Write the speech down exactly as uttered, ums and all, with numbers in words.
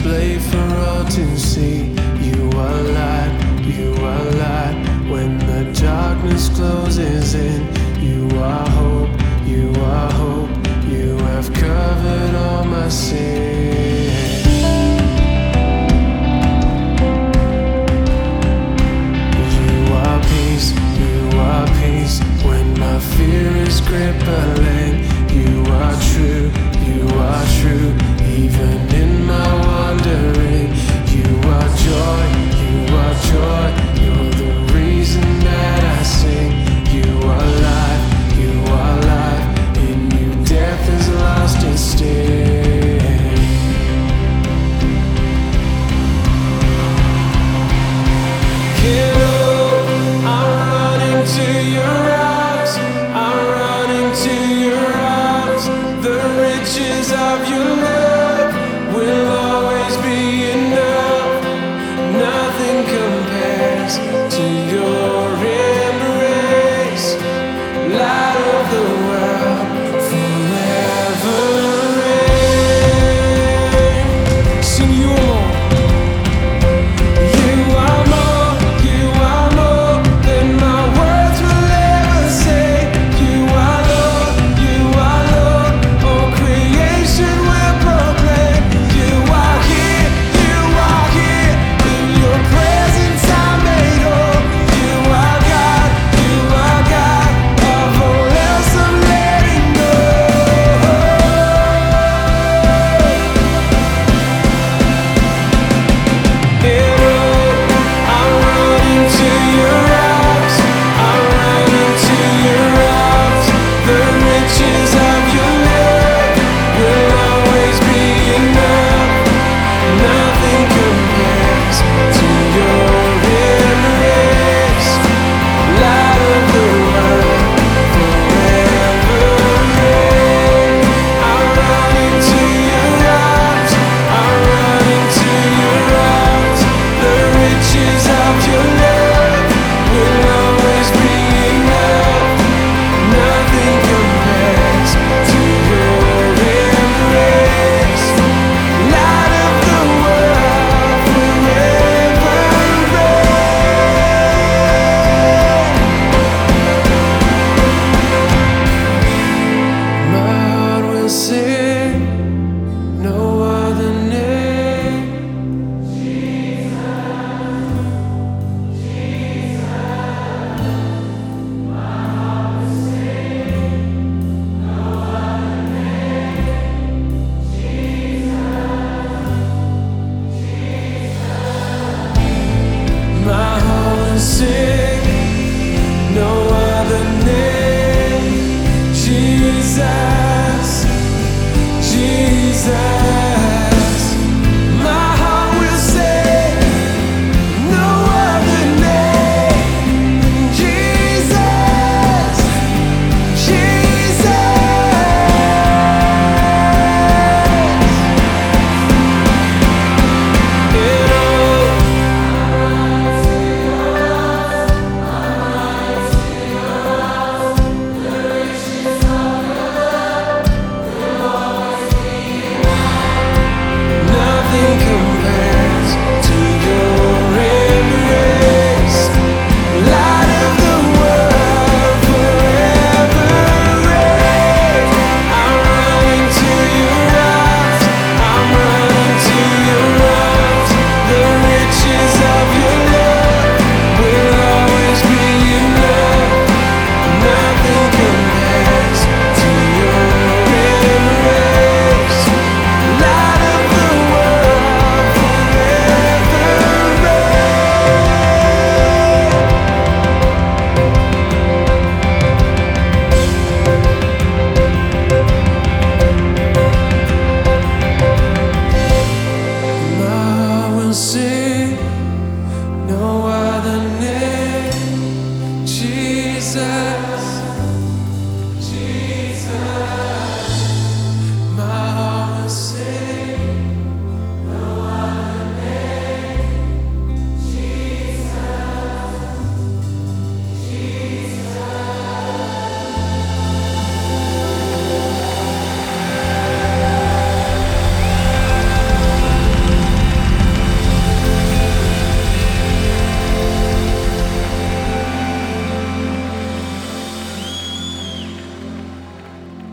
display for all to see. You are light, you are light. When the darkness closes in, you are hope, you are hope. You have covered all my sin. You are peace, you are peace. When my fear is crippling, you are true, you are true. Even in my wandering, you are joy, you are joy. You're the reason that I sing. You are life, you are life. In you death has lost its sting. Kiddo, I'm running to your arms, I'm running to your arms. The riches of your love will always be enough. Nothing compares to your embrace. Light of the world, forever reign. Sing you more. You are more, you are more than my words will ever say. You are Lord, you are Lord. All creation will proclaim. You are here, you are here. In your presence I'm made whole. You are God, you are God. Of all else I'm letting go. I'm running to your arms, I'm running to your arms. The riches of your love will always be enough. Nothing compares to your embrace. Light of the world, forever reign. I'm running to your arms, I'm running to your arms. The riches of your love will always be enough. Nothing compares to your embrace. Light of the world, forever reign. My heart will sing, no other name. My heart will sing, no other name. Jesus, Jesus. My heart will sing, no other name. Jesus, Jesus. Nothing compares to your embrace. Light of the world, forever reign. I'm running to your arms, I'm running to your arms. The riches of your love will always be enough. Nothing compares to your embrace. Light of the world, forever reign. My heart will sing, no other name. Jesus.